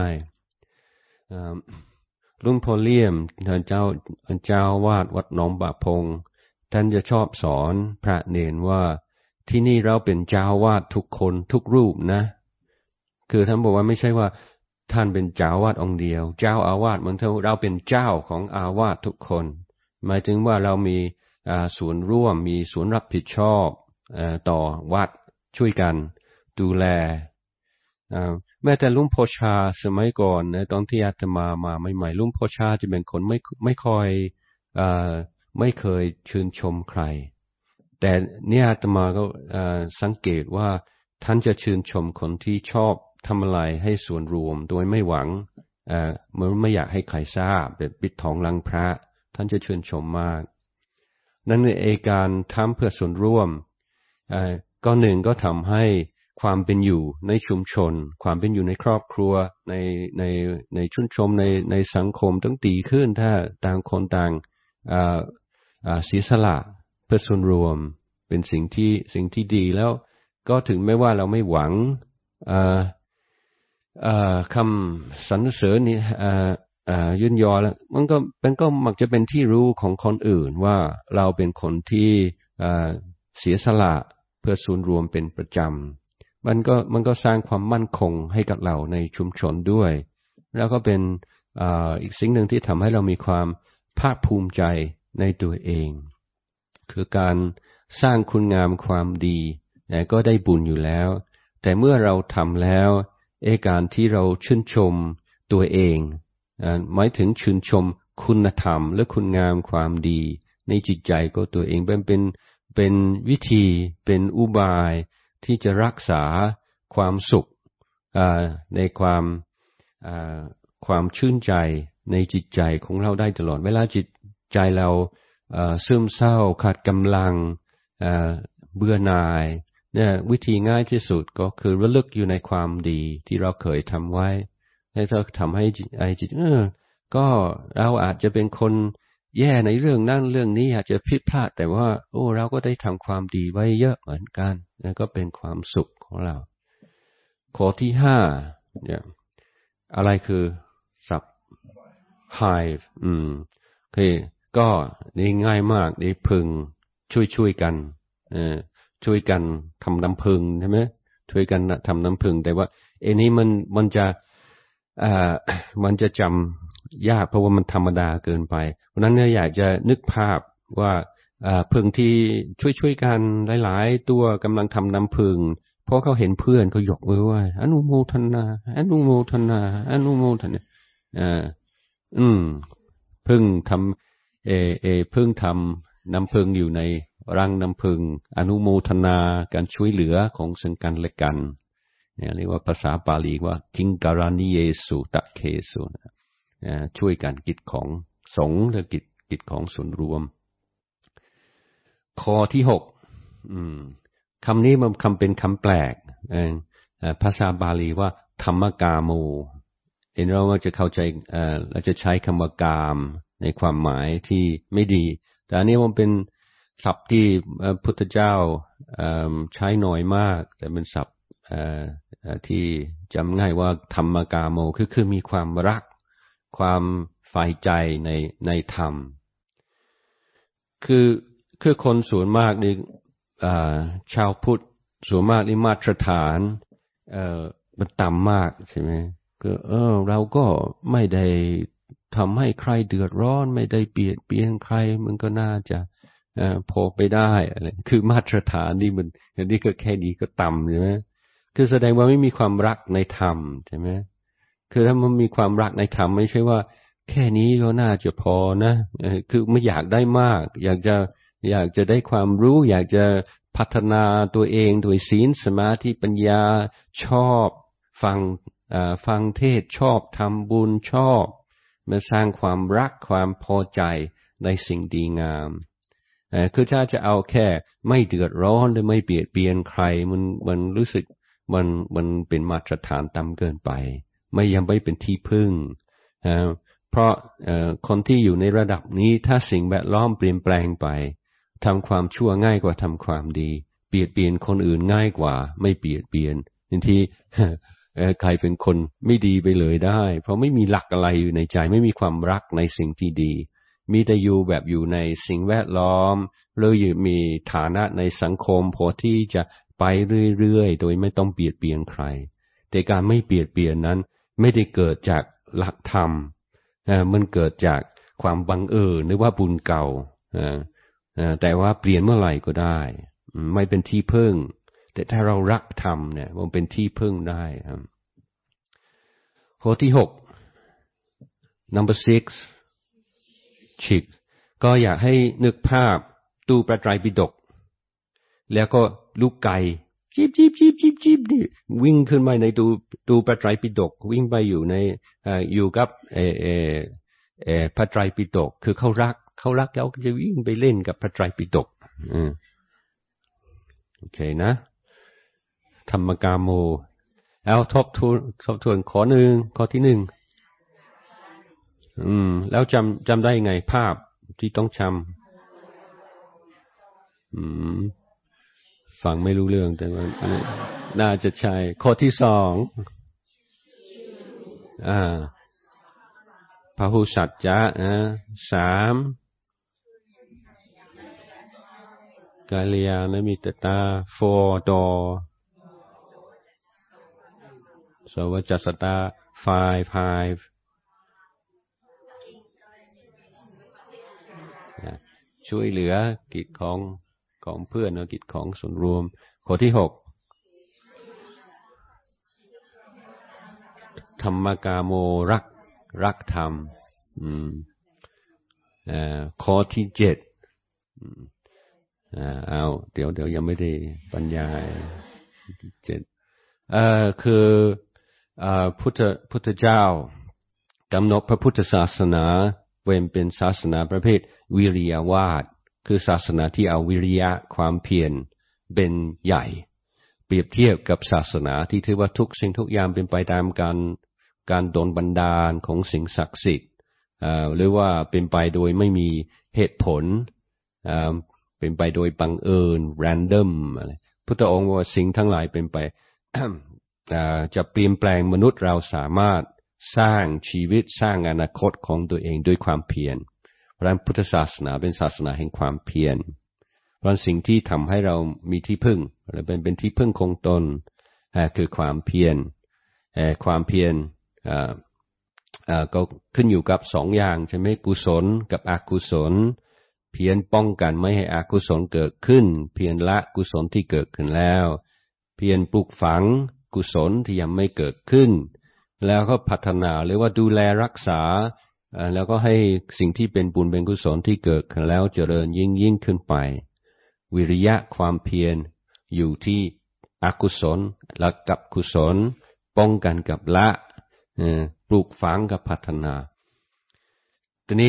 Speaker 1: หลวงพ่อเลี่ยมท่านเจ้าเจ้าวาดวัดหนองบะพงท่านจะชอบสอนพระเนรว่าที่นี่เราเป็นเจ้าวาดทุกคนทุกรูปนะคือท่านบอกว่าไม่ใช่ว่าท่านเป็นเจ้าอาวาสองค์เดียวเจ้าอาวาสเหมือนเราเป็นเจ้าของอาวาสทุกคนหมายถึงว่าเรามีส่วนร่วมมีส่วนรับผิดชอบต่อวัดช่วยกันดูแลแม้แต่ลุงพ่อชาสมัยก่อนนะตอนที่อาตมามาใหม่ๆลุงพ่อชาจะเป็นคนไม่ไม่ค่อยไม่เคยชื่นชมใครแต่เนี่ยอาตมาก็สังเกตว่าท่านจะชื่นชมคนที่ชอบทำอะไรให้ส่วนรวมโดยไม่หวังเอ่อไม่อยากให้ใครทราบแบบปิดทองหลังพระท่านจะชื่นชมมากนั่นเองการทำเพื่อส่วนร่วมเอ่อก็หนึ่งก็ทำให้ความเป็นอยู่ในชุมชนความเป็นอยู่ในครอบครัวในในในชุมชนในในสังคมต้องดีขึ้นถ้าต่างคนต่างเอ่อเอ่อเสียสละเพื่อส่วนรวมเป็นสิ่งที่สิ่งที่ดีแล้วก็ถึงแม้ว่าเราไม่หวังเอ่อเอ่อคำสรรเสริญนี่เอ่อเอ่อยื่นยอแล้วมันก็มันก็มักจะเป็นที่รู้ของคนอื่นว่าเราเป็นคนที่เอ่อเสียสละเพื่อส่วนรวมเป็นประจำมันก็มันก็สร้างความมั่นคงให้กับเราในชุมชนด้วยแล้วก็เป็นเอ่ออีกสิ่งหนึ่งที่ทำให้เรามีความภาคภูมิใจในตัวเองคือการสร้างคุณงามความดีนะก็ได้บุญอยู่แล้วแต่เมื่อเราทำแล้วเอการที่เราชื่นชมตัวเองหมายถึงชื่นชมคุณธรรมและคุณงามความดีในจิตใจก็ตัวเองเป็นเป็นเป็นวิธีเป็นอุบายที่จะรักษาความสุขในความความชื่นใจในจิตใจของเราได้ตลอดเวลาจิตใจเราซึมเศร้าขาดกำลังเบื่อหน่ายเนี่ยวิธีง่ายที่สุดก็คือระลึกอยู่ในความดีที่เราเคยทำไว้ให้เราทำให้ไอ้จิตเออก็เราอาจจะเป็นคนแย่ในเรื่องนั้นเรื่องนี้อาจจะผิดพลาดแต่ว่าโอ้เราก็ได้ทำความดีไว้เยอะเหมือนกันนั่นก็เป็นความสุขของเราข้อที่ห้าเนี่ยอะไรคือศัพท์ hive อืมโอเคก็นี่ง่ายมากนี่พึงช่วยช่วยกันเออช่วยกันทำน้ำพึงใช่ไหมช่วยกันทำน้ำพึงแต่ว่าเอ็นี้มันมันจะอ่ามันจะจำยากเพราะว่ามันธรรมดาเกินไปเพราะนั้นเนี่ยอยากจะนึกภาพว่าอ่าพึงที่ช่วยช่วยกันหลายๆตัวกำลังทำน้ำพึงเพราะเขาเห็นเพื่อนเขายกมือไหว้อนุโมทนาอนุโมทนาอนุโมทนาอ่าอืมพึงทำเอเอพึงทำน้ำพึงอยู่ในรังน้ำพึงอนุโมทนาการช่วยเหลือของซึ่งกันและกันเนี่ยเรียกว่าภาษาบาลีว่าคิงการานิเยสุตะเคสุช่วยกันกิจของสงฆ์หรือกิจกิจของส่วนรวมข้อที่หกคำนี้มันคำเป็นคำแปลกภาษาบาลีว่าธรรมกาโมเห็นเราจะเข้าใจเราจะใช้คำว่ากามในความหมายที่ไม่ดีแต่อันนี้มันเป็นศัพท์ที่พุทธเจ้าใช้น้อยมากแต่เป็นศัพท์ที่จำง่ายว่าธรรมกาโมคือคือมีความรักความใฝ่ใจในในธรรมคือคือคนส่วนมากนี่ชาวพุทธส่วนมากนี่มาตรฐานมันต่ำมากใช่ไหมก็เออเราก็ไม่ได้ทำให้ใครเดือดร้อนไม่ได้เบียดเบียนใครมันก็น่าจะพอไปได้อะไรคือมาตรฐานนี่มันอันนี้ก็แค่นี้ก็ต่ำใช่ไหมคือแสดงว่าไม่มีความรักในธรรมใช่ไหมคือถ้ามันมีความรักในธรรมไม่ใช่ว่าแค่นี้ก็น่าจะพอนะคือไม่อยากได้มากอยากจะอยากจะได้ความรู้อยากจะพัฒนาตัวเองโดยศีลสมาธิปัญญาชอบฟังฟังเทศชอบทำบุญชอบมาสร้างความรักความพอใจในสิ่งดีงามคือถ้าจะเอาแค่ไม่เดือดร้อนหรือไม่เบียดเบียนใครมันมันรู้สึกมันมันเป็นมาตรฐานต่ำเกินไปไม่ยังไม่เป็นที่พึ่งเพราะคนที่อยู่ในระดับนี้ถ้าสิ่งแวดล้อมเปลี่ยนแปลงไปทำความชั่วง่ายกว่าทำความดีเบียดเบียนคนอื่นง่ายกว่าไม่เบียดเบียนบางทีใครเป็นคนไม่ดีไปเลยได้เพราะไม่มีหลักอะไรอยู่ในใจไม่มีความรักในสิ่งที่ดีมีแต่อยู่แบบอยู่ในสิ่งแวดล้อมหรืออยู่มีฐานะในสังคมพอที่จะไปเรื่อยๆโดยไม่ต้องเบียดเบียนใครแต่การไม่เปลี่ยนเปลี่ยนนั้นไม่ได้เกิดจากหลักธรรมมันเกิดจากความบังเอิญหรือว่าบุญเก่าแต่ว่าเปลี่ยนเมื่อไหร่ก็ได้ไม่เป็นที่พึ่งแต่ถ้าเรารักธรรมเนี่ยมันเป็นที่พึ่งได้ครับข้อที่หก number six ฉิกก็อยากให้นึกภาพตู้พระไตรปิฎกแล้วก็ลูกไก่จีบจีบจีบจีบจีบนี่วิ่งขึ้นมาในตู้ตู้พระไตรปิฎกวิ่งไปอยู่ในเอ่ออยู่กับเออเออเออพระไตรปิฎกคือเขารักเขารักแล้วก็จะวิ่งไปเล่นกับพระไตรปิฎกอืมโอเคนะธรรมกามโมแล้วทบทวนทบทวนข้อหนึ่งข้อที่หนึ่งอืมแล้วจำจำได้ไงภาพที่ต้องจำอืมฟังไม่รู้เรื่องแต่ว่าน่าจะใช่ข้อที่สองอ่าพหุสัจจะอ่าสามกาลยานมิตรตา four ดอสวัจจสตา five five ช่วยเหลือกิจของของเพื่อนกิจของส่วนรวมข้อที่หกธรรมกาโมรักรักธรรมอืมอ่าข้อที่เจ็ดอ่าเอาเดี๋ยวเดี๋ยวยังไม่ได้บรรยายที่เจ็ดเอ่อคืออ่าพุทธพุทธเจ้ากำหนดพระพุทธศาสนาเป็นเป็นศาสนาประเภทวิริยวาทคือศาสนาที่เอาวิริยะความเพียรเป็นใหญ่เปรียบเทียบกับศาสนาที่ถือว่าทุกสิ่งทุกอย่างเป็นไปตามการการโดนบันดาลของสิ่งศักดิ์สิทธิ์หรือว่าเป็นไปโดยไม่มีเหตุผลเป็นไปโดยบังเอิญ random อะไรพุทธองค์ว่าสิ่งทั้งหลายเป็นไป จะเปลี่ยนแปลงมนุษย์เราสามารถสร้างชีวิตสร้างอนาคตของตัวเองด้วยความเพียรเพราะฉะนั้นพุทธศาสนาเป็นศาสนาแห่งความเพียรเพราะสิ่งที่ทำให้เรามีที่พึ่งหรือเป็นเป็นที่พึ่งคงตนคือความเพียรความเพียรก็ขึ้นอยู่กับสองอย่างใช่ไหมกุศลกับอกุศลเพียรป้องกันไม่ให้อกุศลเกิดขึ้นเพียรละกุศลที่เกิดขึ้นแล้วเพียรปลูกฝังกุศลที่ยังไม่เกิดขึ้นแล้วก็พัฒนาหรือว่าดูแลรักษาแล้วก็ให้สิ่งที่เป็นบุญเป็นกุศลที่เกิดขึ้นแล้วเจริญยิ่งยิ่งขึ้นไปวิริยะความเพียรอยู่ที่อกุศลละกับกุศลป้องกันกับละปลูกฝังกับพัฒนาทีนี้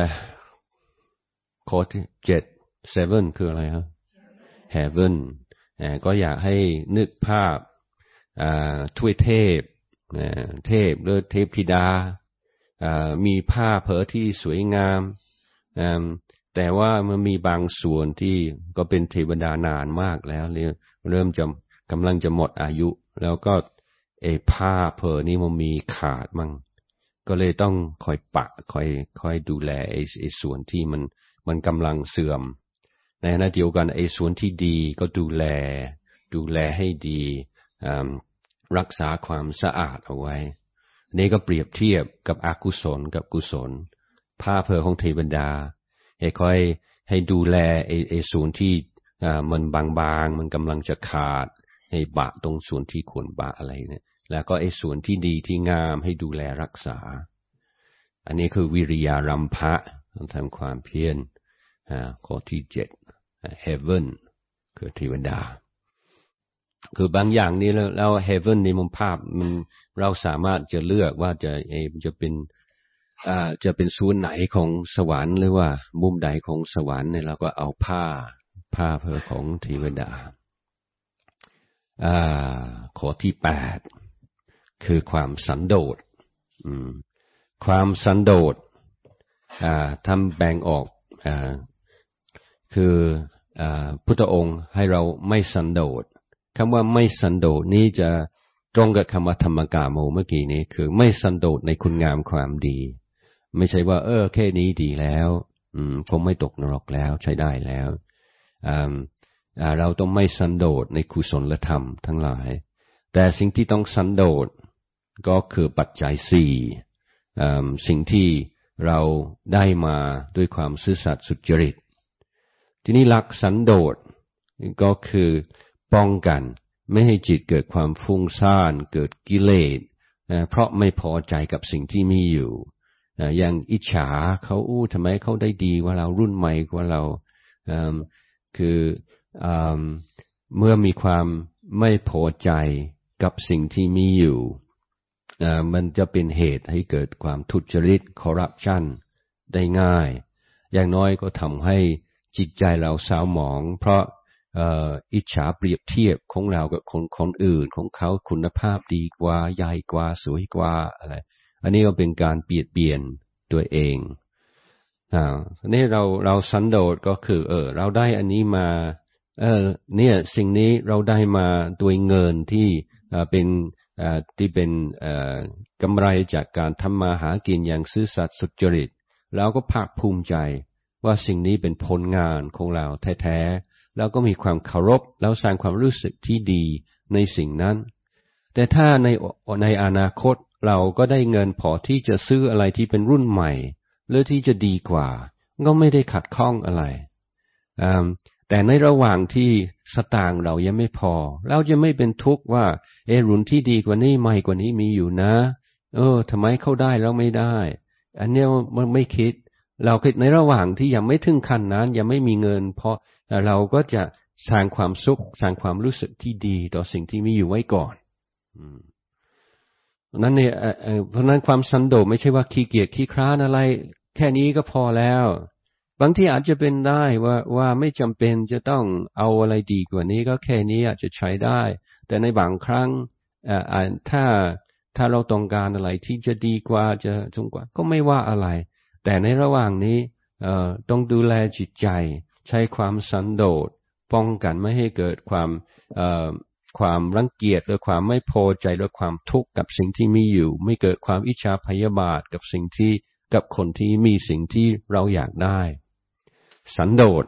Speaker 1: ข้อที่เจ็ด seven คืออะไรครับ heaven ก็อยากให้นึกภาพถ้วยเทพเทพหรือเทพธิดามีผ้าเผอที่สวยงามแต่ว่ามันมีบางส่วนที่ก็เป็นเทวดานานมากแล้วเริ่มจะกำลังจะหมดอายุแล้วก็ไอ้ผ้าเผอนี้มันมีขาดมั่งก็เลยต้องคอยปะคอยคอยดูแลไอ้ไอ้ส่วนที่มันมันกำลังเสื่อมในขณะเดียวกันไอ้ส่วนที่ดีก็ดูแลดูแลให้ดีรักษาความสะอาดเอาไว้นี่ก็เปรียบเทียบกับอกุศลกับกุศลผ้าเผอของเทวดาให้คอยให้ดูแลไอ้ไอ้ส่วนที่มันบางๆมันกำลังจะขาดให้บะตรงส่วนที่ควรบะอะไรเนี่ยแล้วก็ไอ้ส่วนที่ดีที่งามให้ดูแลรักษาอันนี้คือวิริยารัมภะต้องทำความเพียรข้อที่เจ็ด heaven คือเทวดาคือบางอย่างนี้แล้วแล้ว heaven ในมุมภาพมันเราสามารถจะเลือกว่าจะเอจะเป็นอ่าจะเป็นส่วนไหนของสวรรค์หรือว่ามุมใดของสวรรค์เนี่ยเราก็เอาผ้าผ้าเพื่อของเทวดาอ่าข้อที่แปดคือความสันโดษอืมความสันโดษอ่าทำแบ่งออกอ่าคืออ่าพุทธองค์ให้เราไม่สันโดษคำว่าไม่สันโดษนี้จะตรงกับคำว่าธรรมกาโมเมื่อกี้นี้คือไม่สันโดษในคุณงามความดีไม่ใช่ว่าเออแค่นี้ดีแล้วอืมคงไม่ตกนรกแล้วใช้ได้แล้วอ่าเราต้องไม่สันโดษในกุศลธรรมทั้งหลายแต่สิ่งที่ต้องสันโดษก็คือปัจจัยสี่สิ่งที่เราได้มาด้วยความซื่อสัตย์สุจริตทีนี้หลักสันโดษก็คือป้องกันไม่ให้จิตเกิดความฟุ้งซ่านเกิดกิเลสเพราะไม่พอใจกับสิ่งที่มีอยู่อย่างอิจฉาเขาอู้ทำไมเขาได้ดีกว่าเรารุ่นใหม่กว่าเราคือเมื่อมีความไม่พอใจกับสิ่งที่มีอยู่มันจะเป็นเหตุให้เกิดความทุจริตคอร์รัปชันได้ง่ายอย่างน้อยก็ทำให้จิตใจเราเศร้าหมองเพราะอิจฉาเปรียบเทียบของเรากับคนคนอื่นของเขาคุณภาพดีกว่าใหญ่กว่าสวยกว่าอะไรอันนี้ก็เป็นการเบียดเบียนตัวเองอ่าอันนี้เราเราสันโดษก็คือเออเราได้อันนี้มาเออเนี่ยสิ่งนี้เราได้มาด้วยเงินที่อ่าเป็นอ่าที่เป็นอ่ากำไรจากการทำมาหากินอย่างซื่อสัตย์สุจริตเราก็ภาคภูมิใจว่าสิ่งนี้เป็นผลงานของเราแท้ๆแล้วก็มีความเคารพแล้วสร้างความรู้สึกที่ดีในสิ่งนั้นแต่ถ้าในในอนาคตเราก็ได้เงินพอที่จะซื้ออะไรที่เป็นรุ่นใหม่หรือที่จะดีกว่าก็ไม่ได้ขัดข้องอะไรแต่ในระหว่างที่สตางค์เรายังไม่พอเราจะไม่เป็นทุกข์ว่าเอรุ่นที่ดีกว่านี้ใหม่กว่านี้มีอยู่นะเออทำไมเขาได้แล้วไม่ได้อันนี้มันไม่คิดเราคิดในระหว่างที่ยังไม่ถึงขั้นนั้นยังไม่มีเงินเพราะเราก็จะสร้างความสุขสร้างความรู้สึกที่ดีต่อสิ่งที่มีอยู่ไว้ก่อนนั้นเนี่ยเพราะนั้นความสันโดษไม่ใช่ว่าขี้เกียจขี้คร้านอะไรแค่นี้ก็พอแล้วบางทีอาจจะเป็นได้ว่าว่าไม่จำเป็นจะต้องเอาอะไรดีกว่านี้ก็แค่นี้อาจจะใช้ได้แต่ในบางครั้งถ้าถ้าเราต้องการอะไรที่จะดีกว่าจะสูงกว่าก็ไม่ว่าอะไรแต่ในระหว่างนี้ต้องดูแลจิตใจใช้ความสันโดษป้องกันไม่ให้เกิดความความรังเกียจหรือความไม่พอใจหรือความทุกข์กับสิ่งที่มีอยู่ไม่เกิดความอิจฉาพยาบาทกับสิ่งที่กับคนที่มีสิ่งที่เราอยากได้สันโดษ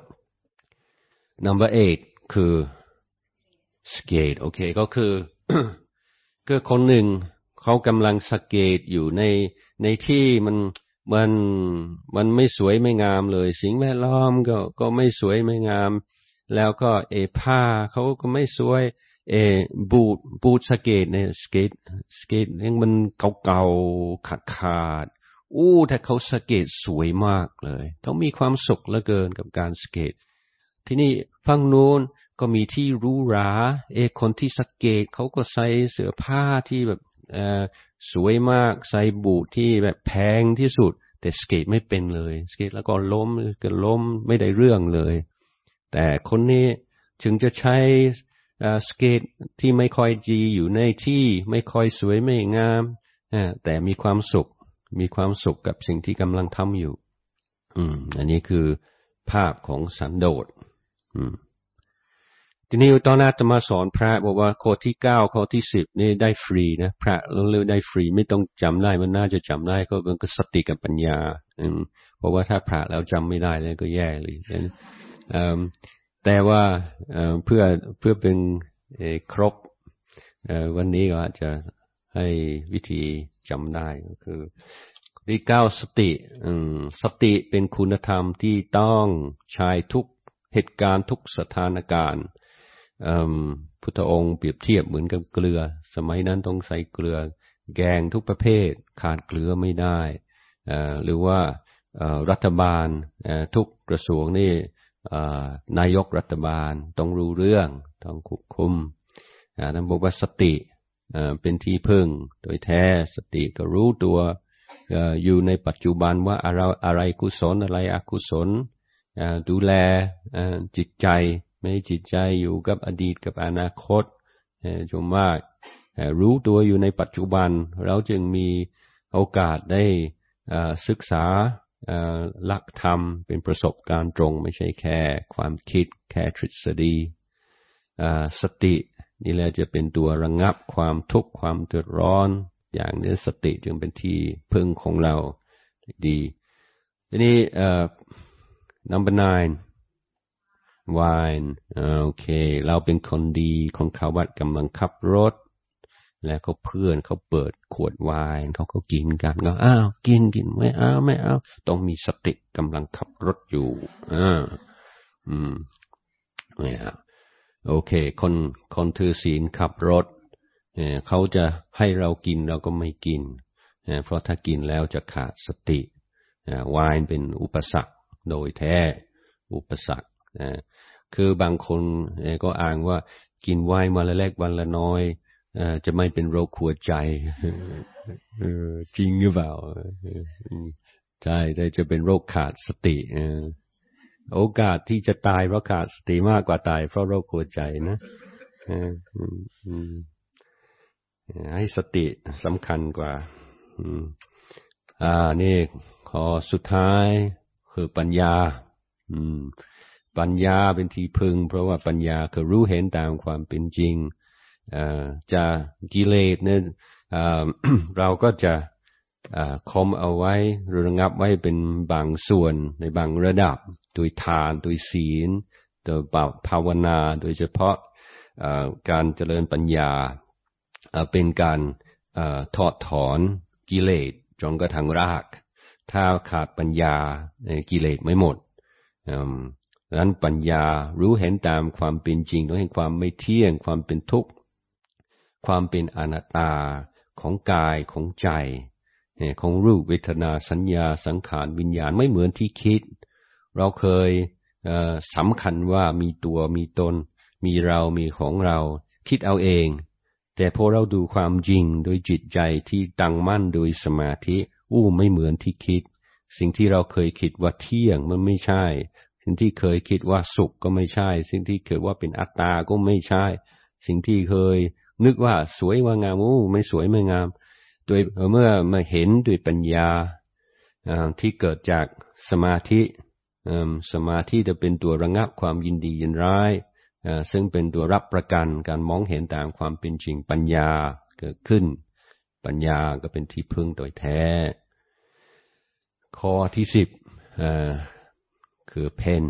Speaker 1: number eight คือ skate โอเคก็คือ ก็คนหนึ่งเขากำลังสเกตอยู่ในในที่มันมันมันไม่สวยไม่งามเลยสิ่งแวดล้อมก็ก็ไม่สวยไม่งามแล้วก็เอผ้าเขาก็ไม่สวยเอบูทบูทสเกตเนี่ยสเกตสเกตยังมันเก่าๆขาดขาดอู้แต่เขาสเกตสวยมากเลยเขามีความสุขเหลือเกินกับการสเกตที่นี่ฝั่งโน้นก็มีที่หรูหราเอคนที่สเกตเขาก็ใส่เสื้อผ้าที่แบบเอ่อสวยมากใส่บูทที่แบบแพงที่สุดแต่สเกตไม่เป็นเลยสเกตแล้วก็ล้มก็ล้มไม่ได้เรื่องเลยแต่คนนี้ถึงจะใช้สเกตที่ไม่ค่อยดีอยู่ในที่ไม่ค่อยสวยไม่งามแต่มีความสุขมีความสุขกับสิ่งที่กำลังทำอยู่อืมอันนี้คือภาพของสันโดษอืมทีนี้ตอนนั้นจะมาสอนพระบอกว่าข้อที่เก้าข้อที่สิบนี่ได้ฟรีนะพระเรื่องได้ฟรีไม่ต้องจำได้มันน่าจะจำได้ก็เป็นสติกับปัญญาอืมเพราะว่าถ้าพระแล้วจำไม่ได้แล้วก็แย่เลยอืมแต่ว่าเพื่อเพื่อเป็นครบวันนี้ก็อาจจะให้วิธีจำได้ก็คือที่เก้าสติสติเป็นคุณธรรมที่ต้องใช้ทุกเหตุการณ์ทุกสถานการณ์พุทธองค์เปรียบเทียบเหมือนกับเกลือสมัยนั้นต้องใส่เกลือแกงทุกประเภทขาดเกลือไม่ได้หรือว่ารัฐบาลทุกกระทรวงนี่นายกรัฐบาลต้องรู้เรื่องต้องควบคุมท่านบอกว่าสติเป็นที่พึ่งโดยแท้สติก็รู้ตัวอยู่ในปัจจุบันว่าอะไรอะไรกุศลอะไรอกุศลดูแลจิตใจไม่จิตใจอยู่กับอดีตกับอนาคตจงมากรู้ตัวอยู่ในปัจจุบันเราจึงมีโอกาสได้ศึกษาหลักธรรมเป็นประสบการณ์ตรงไม่ใช่แค่ความคิดแค่ทฤษฎีสตินี่แหละจะเป็นตัวระงับความทุกข์ความเดือดร้อนอย่างนี้สติจึงเป็นที่พึ่งของเราดีทีนี้ number nine wine โอเคเราเป็นคนดีคนเขาวัดกำลังขับรถแล้วก็เพื่อนเขาเปิดขวดไวน์เขาก็กินกันก็อ้าวกินกินไม่เอาไม่เอาต้องมีสติกำลังขับรถอยู่อ่าอืมเนี่ยโอเคคนคนถือศีลขับรถเออเขาจะให้เรากินเราก็ไม่กินเออเพราะถ้ากินแล้วจะขาดสติไวน์เป็นอุปสรรคโดยแท้อุปสรรคนะคือบางคนก็อ้างว่ากินไวน์วันละเล็กวันละน้อยจะไม่เป็นโรคหัวใจจริงหรือเปล่าใช่แต่จะเป็นโรคขาดสติโอกาสที่จะตายเพราะขาดสติมากกว่าตายเพราะโรคหัวใจนะให้สติสำคัญกว่าอ่านี่ข้อสุดท้ายคือปัญญาอืมปัญญาเป็นที่พึ่งเพราะว่าปัญญาคือรู้เห็นตามความเป็นจริงอ่าจะกิเลสเนี่ยอ่า เราก็จะอ่าคมเอาไว้ระงับไว้เป็นบางส่วนในบางระดับโดยทานโดยศีลโดยภาวนาโดยเฉพาะอ่าการเจริญปัญญาอ่าเป็นการอ่าถอดถอนกิเลสจนกระทั่งรากถ้าขาดปัญญากิเลสไม่หมดดังนั้นปัญญารู้เห็นตามความเป็นจริงรู้เห็นความไม่เที่ยงความเป็นทุกข์ความเป็นอนัตตาของกายของใจของรูปเวทนาสัญญาสังขารวิญญาณไม่เหมือนที่คิดเราเคยสำคัญว่ามีตัวมีตนมีเรามีของเราคิดเอาเองแต่พอเราดูความจริงโดยจิตใจที่ตั้งมั่นโดยสมาธิอู้ไม่เหมือนที่คิดสิ่งที่เราเคยคิดว่าเที่ยงมันไม่ใช่สิ่งที่เคยคิดว่าสุขก็ไม่ใช่สิ่งที่เคยว่าเป็นอัตตาก็ไม่ใช่สิ่งที่เคยนึกว่าสวยว่างามอู้ไม่สวยไม่งามโดยเมื่อมาเห็นด้วยปัญญาที่เกิดจากสมาธิสมาธิจะเป็นตัวระงับความยินดียินร้ายซึ่งเป็นตัวรับประกันการมองเห็นตามความเป็นจริงปัญญาเกิดขึ้นปัญญาก็เป็นที่พึ่งโดยแท้ข้อที่สิบคือเพน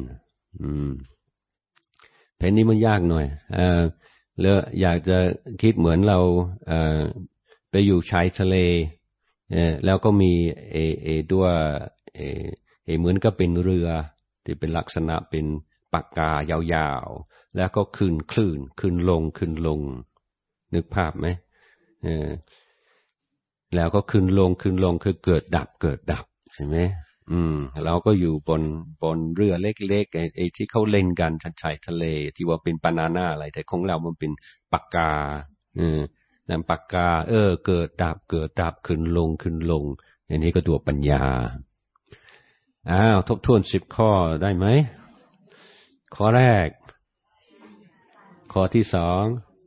Speaker 1: เพนนี้มันยากหน่อยแล้วอยากจะคิดเหมือนเราไปอยู่ชายทะเลแล้วก็มีเอเอตัวเอเอเหมือนก็เป็นเรือที่เป็นลักษณะเป็นปากกายาวๆแล้วก็ขึ้นคลื่นขึ้นลงขึ้นลงนึกภาพไหมเออแล้วก็ขึ้นลงขึ้นลงคือเกิดดับเกิดดับใช่ไหมอืมเราก็อยู่บนบนเรือเล็กๆไอ้ไอ้ที่เขาเล่นกันชายทะเลที่ว่าเป็นบานาน่าอะไรแต่ของเรามันเป็นปากกาเออนั่นปากกาเออเกิดดับเกิดดับขึ้นลงขึ้นลงอันนี้ก็ตัวปัญญาอ้าวทบทวนสิบข้อได้ไหมข้อแรกข้อที่สอง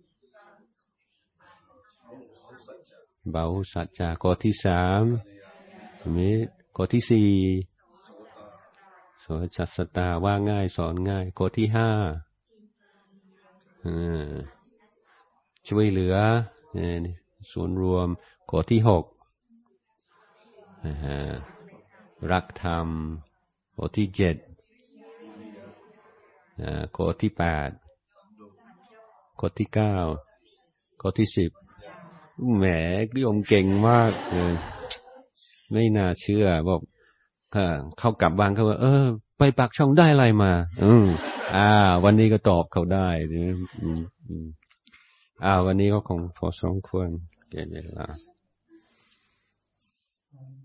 Speaker 1: เบาสัจจะข้อที่สามมิตรข้อที่สี่โสจัสตาว่าง่ายสอนง่ายข้อที่ห้าช่วยเหลือส่วนรวมข้อที่หกรักธรรมข้อที่เจ็ดข้อที่แปดข้อที่เก้าข้อที่สิบแหมโยมเก่งมากเลยไม่น่าเชื่อบอกเข้ากลับบ้านเขาว่าเออไปปากช่องได้อะไรมาอืมอ่าวันนี้ก็ตอบเขาได้นะอืมอืมอ่าวันนี้ก็คงพอสมควรเกินเวลา